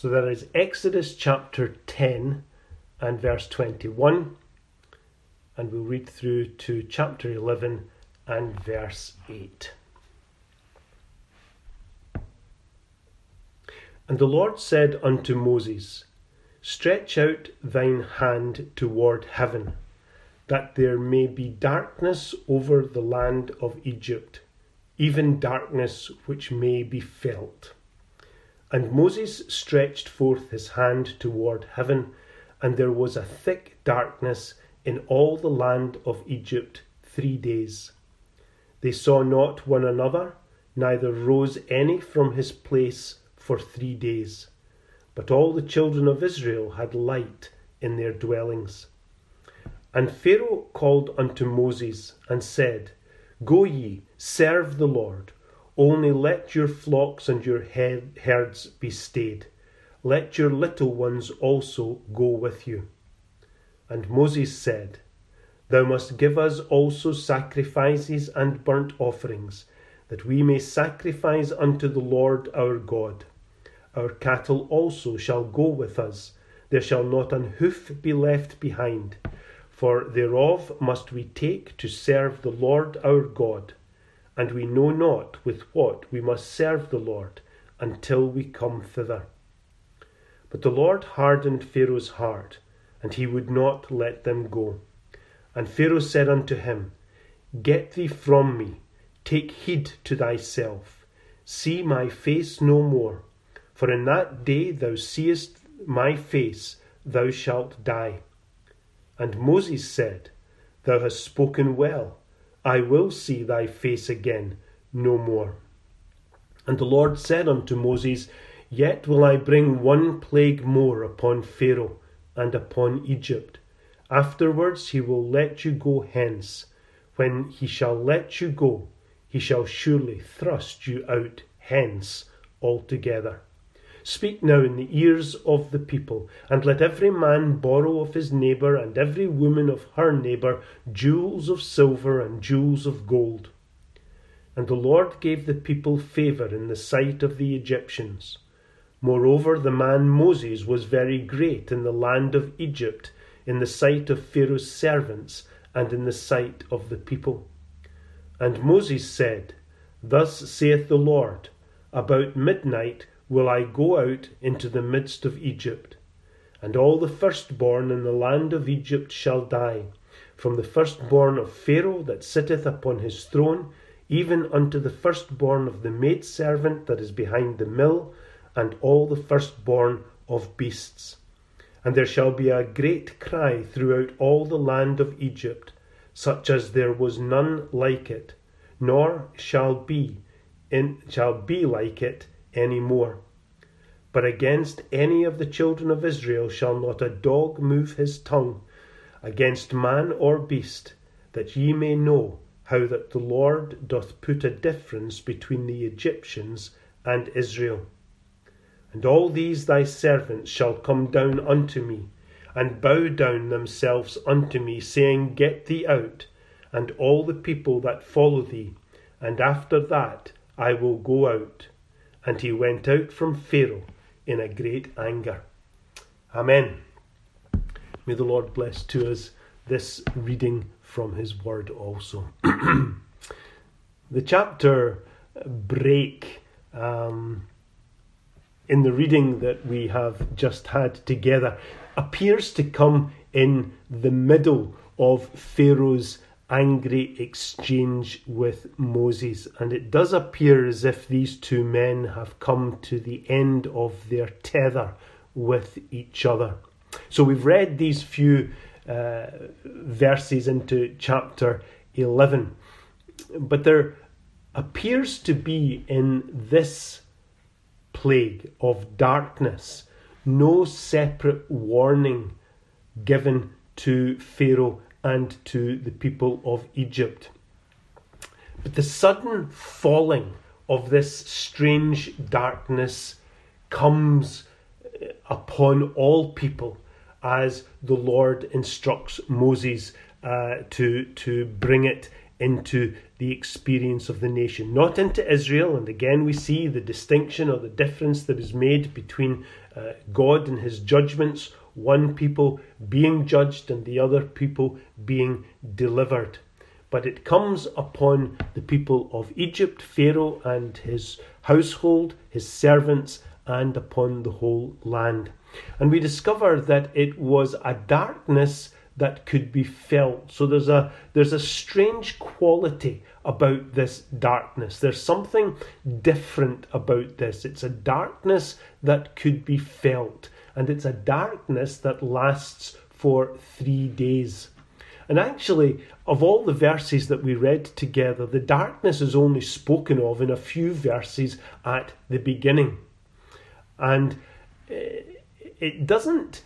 So there is Exodus chapter 10 and verse 21, and we'll read through to chapter 11 and verse 8. And the Lord said unto Moses, Stretch out thine hand toward heaven, that there may be darkness over the land of Egypt, even darkness which may be felt. And Moses stretched forth his hand toward heaven, and there was a thick darkness in all the land of Egypt 3 days. They saw not one another, neither rose any from his place for 3 days. But all the children of Israel had light in their dwellings. And Pharaoh called unto Moses, and said, Go ye, serve the Lord. Only let your flocks and your herds be stayed. Let your little ones also go with you. And Moses said, Thou must give us also sacrifices and burnt offerings, that we may sacrifice unto the Lord our God. Our cattle also shall go with us. There shall not an hoof be left behind. For thereof must we take to serve the Lord our God. And we know not with what we must serve the Lord until we come thither. But the Lord hardened Pharaoh's heart, and he would not let them go. And Pharaoh said unto him, Get thee from me, take heed to thyself, see my face no more. For in that day thou seest my face, thou shalt die. And Moses said, Thou hast spoken well. I will see thy face again no more. And the Lord said unto Moses, Yet will I bring one plague more upon Pharaoh and upon Egypt. Afterwards he will let you go hence. When he shall let you go, he shall surely thrust you out hence altogether. Speak now in the ears of the people, and let every man borrow of his neighbour, and every woman of her neighbour, jewels of silver and jewels of gold. And the Lord gave the people favour in the sight of the Egyptians. Moreover, the man Moses was very great in the land of Egypt, in the sight of Pharaoh's servants, and in the sight of the people. And Moses said, Thus saith the Lord, About midnight will I go out into the midst of Egypt, and all the firstborn in the land of Egypt shall die, from the firstborn of Pharaoh that sitteth upon his throne, even unto the firstborn of the maidservant that is behind the mill, and all the firstborn of beasts. And there shall be a great cry throughout all the land of Egypt, such as there was none like it, nor shall be like it any more. But against any of the children of Israel shall not a dog move his tongue, against man or beast, that ye may know how that the Lord doth put a difference between the Egyptians and Israel. And all these thy servants shall come down unto me, and bow down themselves unto me, saying, Get thee out, and all the people that follow thee, and after that I will go out. And he went out from Pharaoh in a great anger. Amen. May the Lord bless to us this reading from his word also. The chapter break in the reading that we have just had together appears to come in the middle of Pharaoh's angry exchange with Moses, and it does appear as if these two men have come to the end of their tether with each other. So we've read these few verses into chapter 11, but there appears to be in this plague of darkness no separate warning given to Pharaoh and to the people of Egypt. But the sudden falling of this strange darkness comes upon all people as the Lord instructs Moses to bring it into the the experience of the nation, not into Israel. And again, we see the distinction or the difference that is made between God and his judgments, one people being judged and the other people being delivered. But it comes upon the people of Egypt, Pharaoh and his household, his servants, and upon the whole land. And we discover that it was a darkness that could be felt. So there's a strange quality about this darkness. There's something different about this. It's a darkness that could be felt. And it's a darkness that lasts for 3 days. And actually, of all the verses that we read together, the darkness is only spoken of in a few verses at the beginning. And it doesn't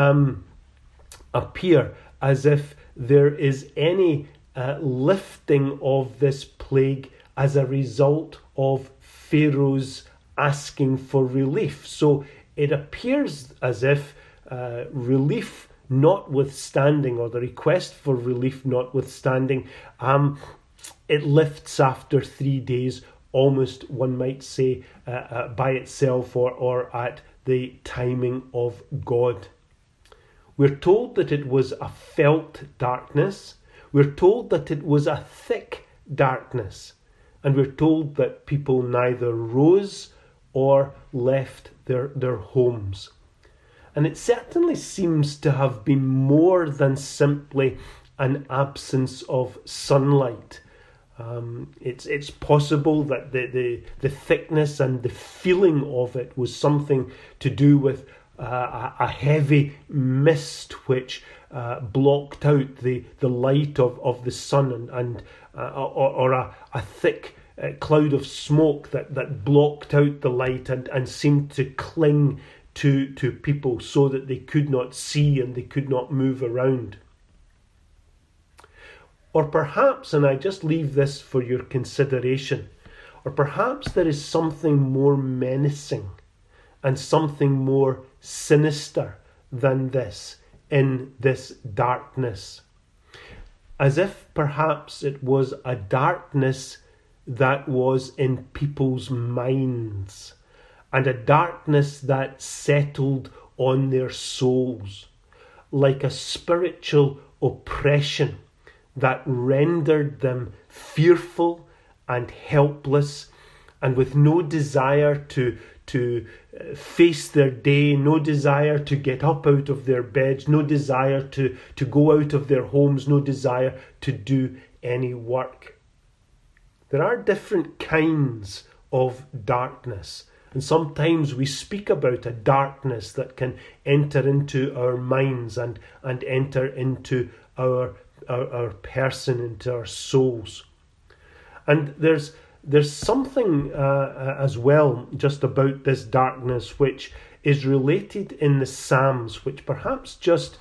appear as if there is any lifting of this plague as a result of Pharaoh's asking for relief. So it appears as if relief notwithstanding, or the request for relief notwithstanding, it lifts after 3 days, almost one might say by itself or at the timing of God. We're told that it was a felt darkness. We're told that it was a thick darkness. And we're told that people neither rose or left their homes. And it certainly seems to have been more than simply an absence of sunlight. It's possible that the thickness and the feeling of it was something to do with a heavy mist which blocked out the light of the sun, or a thick cloud of smoke that blocked out the light and seemed to cling to people so that they could not see and they could not move around. Or perhaps, and I just leave this for your consideration, or perhaps there is something more menacing and something more sinister than this in this darkness. As if perhaps it was a darkness that was in people's minds, and a darkness that settled on their souls, like a spiritual oppression that rendered them fearful and helpless, and with no desire to face their day, no desire to get up out of their beds, no desire to go out of their homes, no desire to do any work. There are different kinds of darkness. And sometimes we speak about a darkness that can enter into our minds and enter into our person, into our souls. And there's something as well just about this darkness which is related in the Psalms, which perhaps just,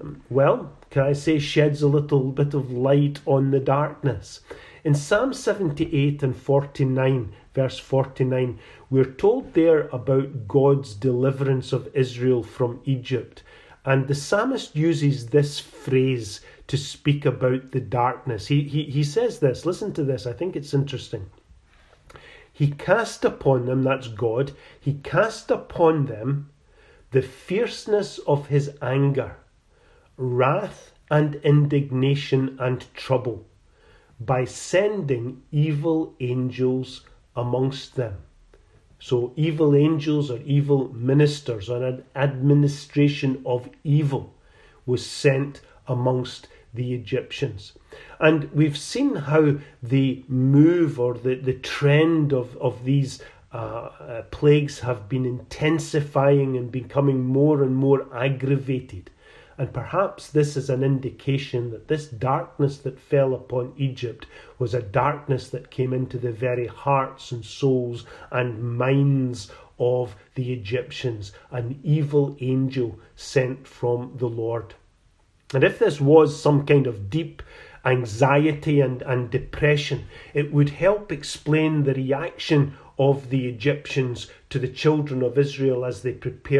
sheds a little bit of light on the darkness. In Psalm 78 and 49, verse 49, we're told there about God's deliverance of Israel from Egypt. And the psalmist uses this phrase to speak about the darkness. He says this, listen to this, I think it's interesting. He cast upon them, that's God, he cast upon them the fierceness of his anger, wrath and indignation and trouble, by sending evil angels amongst them. So evil angels or evil ministers or an administration of evil was sent amongst the Egyptians. And we've seen how the move or the trend of these plagues have been intensifying and becoming more and more aggravated. And perhaps this is an indication that this darkness that fell upon Egypt was a darkness that came into the very hearts and souls and minds of the Egyptians, an evil angel sent from the Lord. And if this was some kind of deep anxiety and depression, it would help explain the reaction of the Egyptians to the children of Israel as they prepared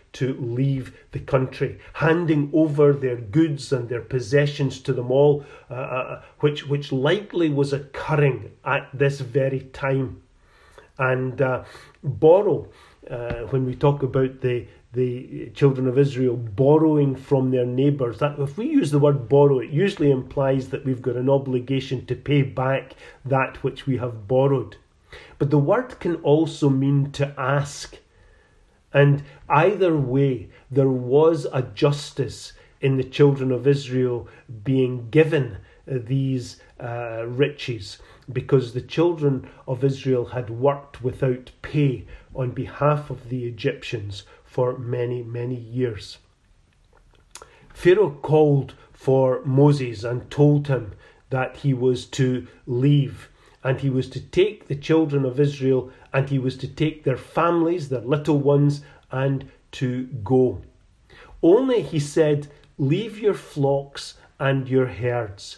to leave the country, handing over their goods and their possessions to them all, which likely was occurring at this very time. And borrow, when we talk about the children of Israel borrowing from their neighbours, that if we use the word borrow, it usually implies that we've got an obligation to pay back that which we have borrowed. But the word can also mean to ask. And either way, there was a justice in the children of Israel being given these riches, because the children of Israel had worked without pay on behalf of the Egyptians for many, many years. Pharaoh called for Moses and told him that he was to leave, and he was to take the children of Israel, and he was to take their families, their little ones, and to go. Only, he said, leave your flocks and your herds.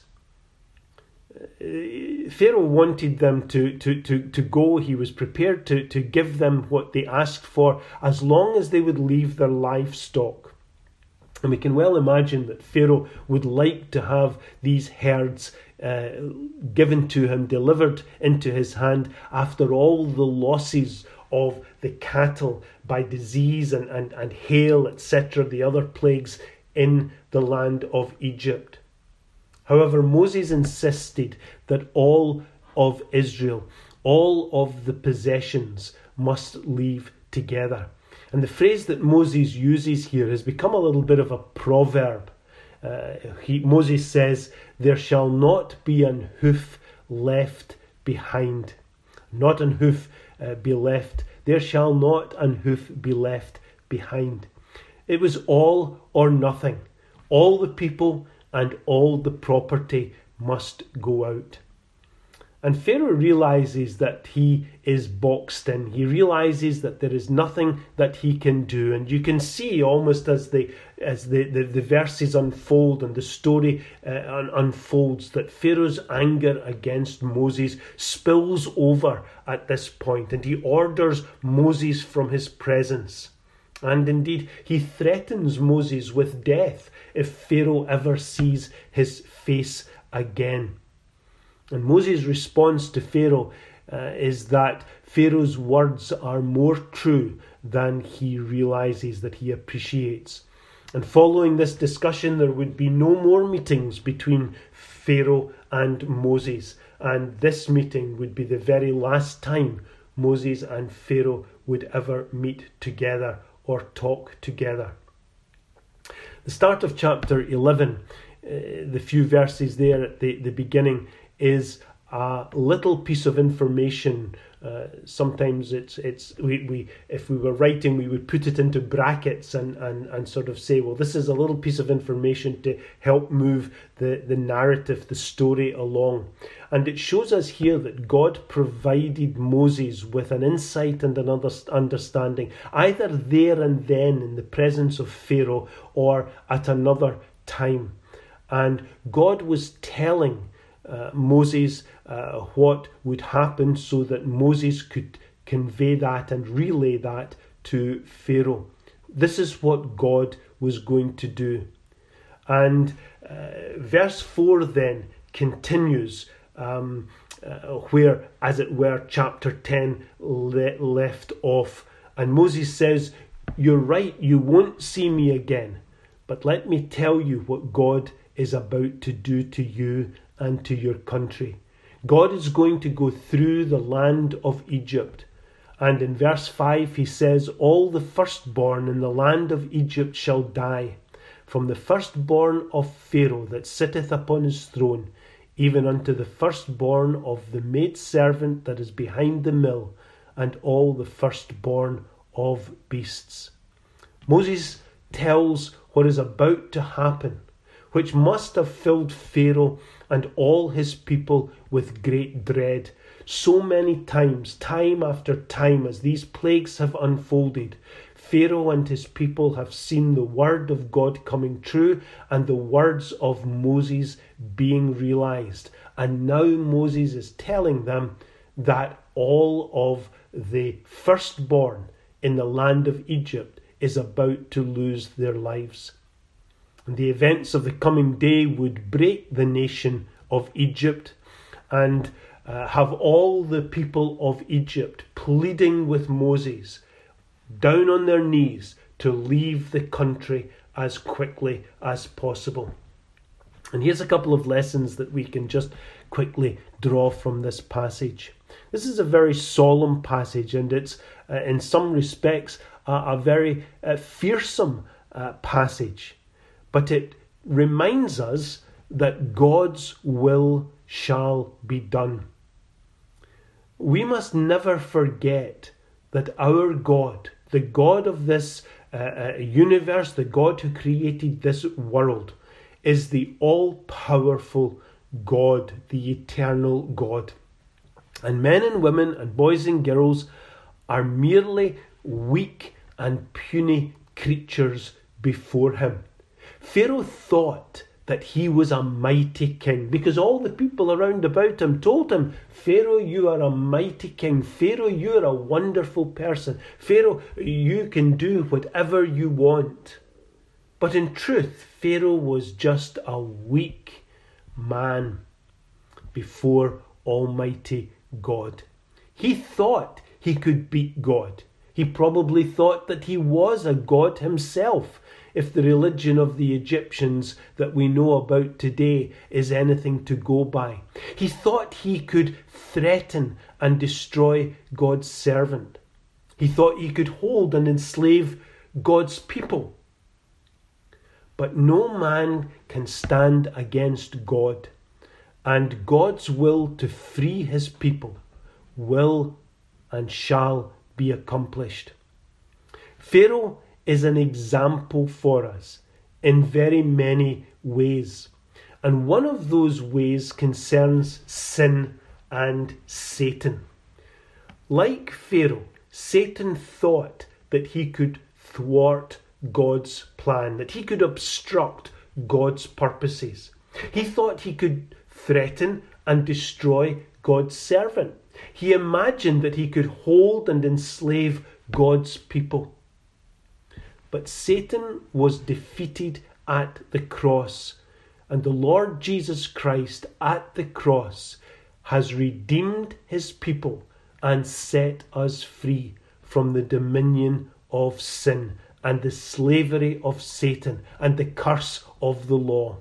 Pharaoh wanted them to go. He was prepared to give them what they asked for, as long as they would leave their livestock. And we can well imagine that Pharaoh would like to have these herds given to him, delivered into his hand, after all the losses of the cattle by disease and hail, etc., the other plagues in the land of Egypt. However, Moses insisted that all of Israel, all of the possessions, must leave together. And the phrase that Moses uses here has become a little bit of a proverb. Moses says, there shall not be an hoof left behind. Not an hoof be left. There shall not an hoof be left behind. It was all or nothing. All the people and all the property must go out. And Pharaoh realizes that he is boxed in. He realizes that there is nothing that he can do. And you can see, almost as the verses unfold and the story unfolds, that Pharaoh's anger against Moses spills over at this point, and he orders Moses from his presence. And indeed, he threatens Moses with death if Pharaoh ever sees his face again. And Moses' response to Pharaoh is that Pharaoh's words are more true than he realizes, that he appreciates. And following this discussion, there would be no more meetings between Pharaoh and Moses. And this meeting would be the very last time Moses and Pharaoh would ever meet together or talk together. The start of chapter 11, the few verses there at the beginning, is a little piece of information. Sometimes we if we were writing, we would put it into brackets and sort of say, well, this is a little piece of information to help move the narrative, the story along. And it shows us here that God provided Moses with an insight and an understanding, either there and then in the presence of Pharaoh or at another time. And God was telling Moses what would happen, so that Moses could convey that and relay that to Pharaoh. This is what God was going to do. And verse 4 then continues where, as it were, chapter 10 left off. And Moses says, you're right, you won't see me again, but let me tell you what God is about to do to you and to your country. God is going to go through the land of Egypt. And in verse 5 he says, all the firstborn in the land of Egypt shall die, from the firstborn of Pharaoh that sitteth upon his throne, even unto the firstborn of the maidservant that is behind the mill, and all the firstborn of beasts. Moses tells what is about to happen, which must have filled Pharaoh and all his people with great dread. So many times, time after time, as these plagues have unfolded, Pharaoh and his people have seen the word of God coming true and the words of Moses being realized. And now Moses is telling them that all of the firstborn in the land of Egypt is about to lose their lives. And the events of the coming day would break the nation of Egypt and have all the people of Egypt pleading with Moses down on their knees to leave the country as quickly as possible. And here's a couple of lessons that we can just quickly draw from this passage. This is a very solemn passage, and it's in some respects a very fearsome passage. But it reminds us that God's will shall be done. We must never forget that our God, the God of this universe, the God who created this world, is the all-powerful God, the eternal God. And men and women and boys and girls are merely weak and puny creatures before him. Pharaoh thought that he was a mighty king because all the people around about him told him, Pharaoh, you are a mighty king. Pharaoh, you are a wonderful person. Pharaoh, you can do whatever you want. But in truth, Pharaoh was just a weak man before Almighty God. He thought he could beat God. He probably thought that he was a god himself, if the religion of the Egyptians that we know about today is anything to go by. He thought he could threaten and destroy God's servant. He thought he could hold and enslave God's people. But no man can stand against God, and God's will to free his people will and shall be accomplished. Pharaoh is an example for us in very many ways, and one of those ways concerns sin and Satan. Like Pharaoh, Satan thought that he could thwart God's plan, that he could obstruct God's purposes. He thought he could threaten and destroy God's servant. He imagined that he could hold and enslave God's people. But Satan was defeated at the cross, and the Lord Jesus Christ at the cross has redeemed his people and set us free from the dominion of sin and the slavery of Satan and the curse of the law.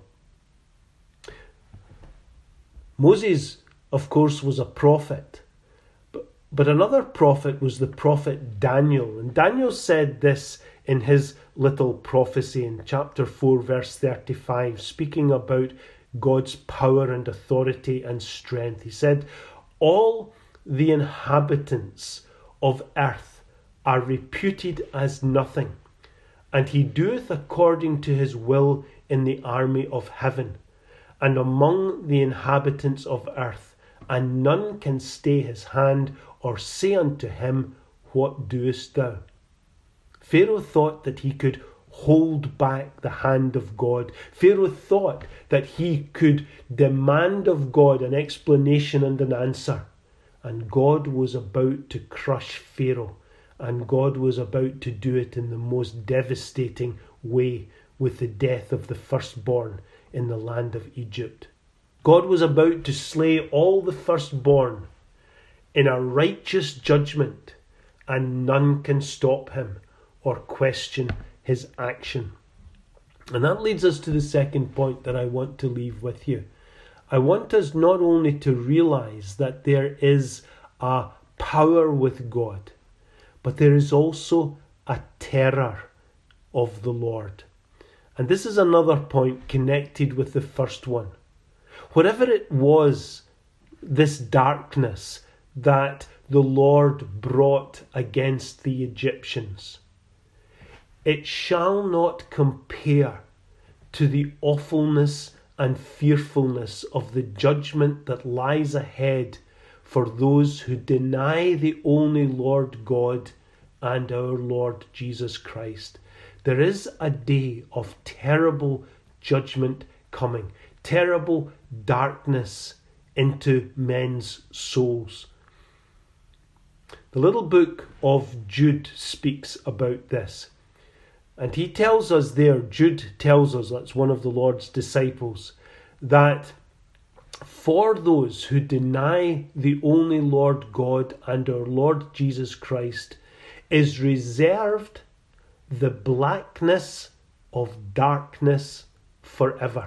Moses, of course, was a prophet, but another prophet was the prophet Daniel. And Daniel said this in his little prophecy in chapter 4, verse 35, speaking about God's power and authority and strength. He said, all the inhabitants of earth are reputed as nothing, and he doeth according to his will in the army of heaven, and among the inhabitants of earth, and none can stay his hand or say unto him, what doest thou? Pharaoh thought that he could hold back the hand of God. Pharaoh thought that he could demand of God an explanation and an answer. And God was about to crush Pharaoh. And God was about to do it in the most devastating way with the death of the firstborn in the land of Egypt. God was about to slay all the firstborn in a righteous judgment, and none can stop him or question his action. And that leads us to the second point that I want to leave with you. I want us not only to realize that there is a power with God, but there is also a terror of the Lord. And this is another point connected with the first one. Whatever it was, this darkness that the Lord brought against the Egyptians, it shall not compare to the awfulness and fearfulness of the judgment that lies ahead for those who deny the only Lord God and our Lord Jesus Christ. There is a day of terrible judgment coming, terrible darkness into men's souls. The little book of Jude speaks about this. And he tells us there, Jude tells us, that's one of the Lord's disciples, that for those who deny the only Lord God and our Lord Jesus Christ is reserved the blackness of darkness forever.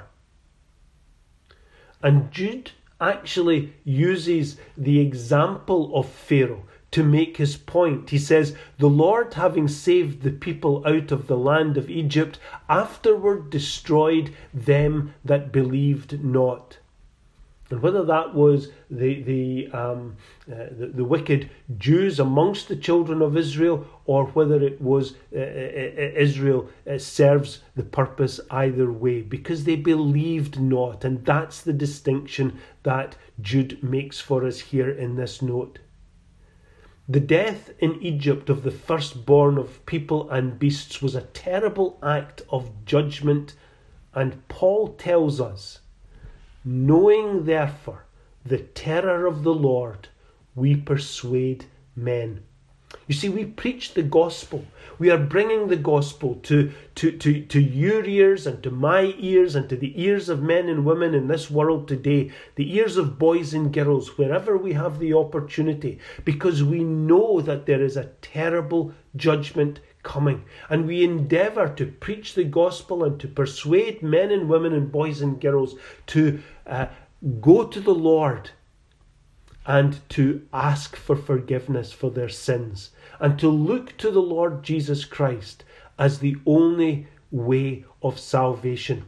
And Jude actually uses the example of Pharaoh to make his point. He says, the Lord, having saved the people out of the land of Egypt, afterward destroyed them that believed not. And whether that was the wicked Jews amongst the children of Israel, or whether it was Israel, serves the purpose either way, because they believed not. And that's the distinction that Jude makes for us here in this note. The death in Egypt of the firstborn of people and beasts was a terrible act of judgment, and Paul tells us, knowing therefore the terror of the Lord, we persuade men. You see, we preach the gospel. We are bringing the gospel to your ears and to my ears and to the ears of men and women in this world today, the ears of boys and girls, wherever we have the opportunity, because we know that there is a terrible judgment coming. And we endeavour to preach the gospel and to persuade men and women and boys and girls to go to the Lord and to ask for forgiveness for their sins, and to look to the Lord Jesus Christ as the only way of salvation.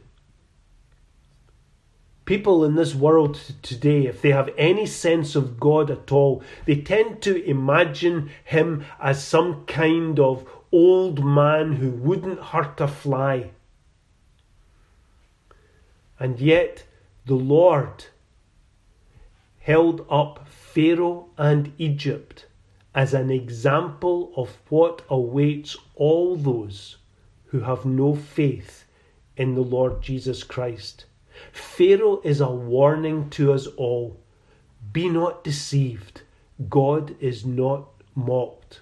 People in this world today, if they have any sense of God at all, they tend to imagine him as some kind of old man who wouldn't hurt a fly. And yet the Lord held up Pharaoh and Egypt as an example of what awaits all those who have no faith in the Lord Jesus Christ. Pharaoh is a warning to us all. Be not deceived. God is not mocked.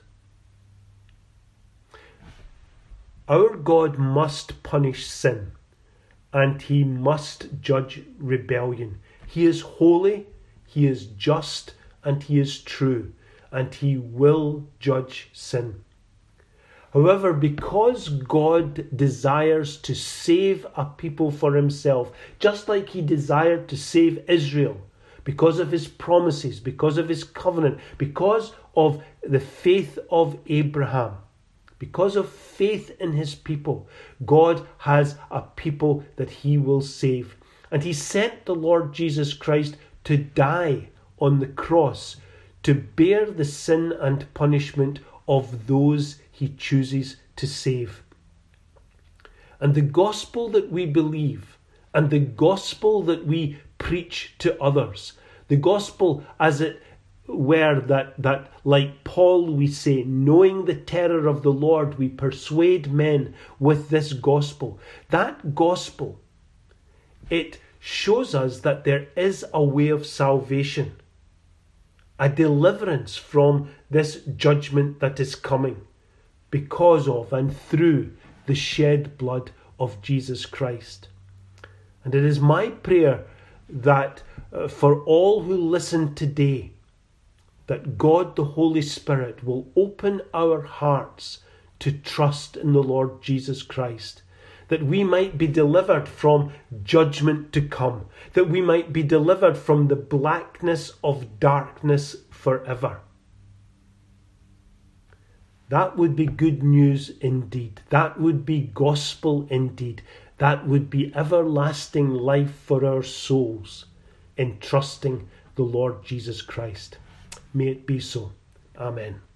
Our God must punish sin, and he must judge rebellion. He is holy, he is just, and he is true, and he will judge sin. However, because God desires to save a people for himself, just like he desired to save Israel, because of his promises, because of his covenant, because of the faith of Abraham, because of faith in his people, God has a people that he will save. And he sent the Lord Jesus Christ to die on the cross, to bear the sin and punishment of those he chooses to save. And the gospel that we believe, and the gospel that we preach to others, the gospel as it were that like Paul we say, knowing the terror of the Lord, we persuade men with this gospel. That gospel, it shows us that there is a way of salvation, a deliverance from this judgment that is coming because of and through the shed blood of Jesus Christ. And it is my prayer that for all who listen today, that God the Holy Spirit will open our hearts to trust in the Lord Jesus Christ, that we might be delivered from judgment to come, that we might be delivered from the blackness of darkness forever. That would be good news indeed. That would be gospel indeed. That would be everlasting life for our souls in trusting the Lord Jesus Christ. May it be so. Amen.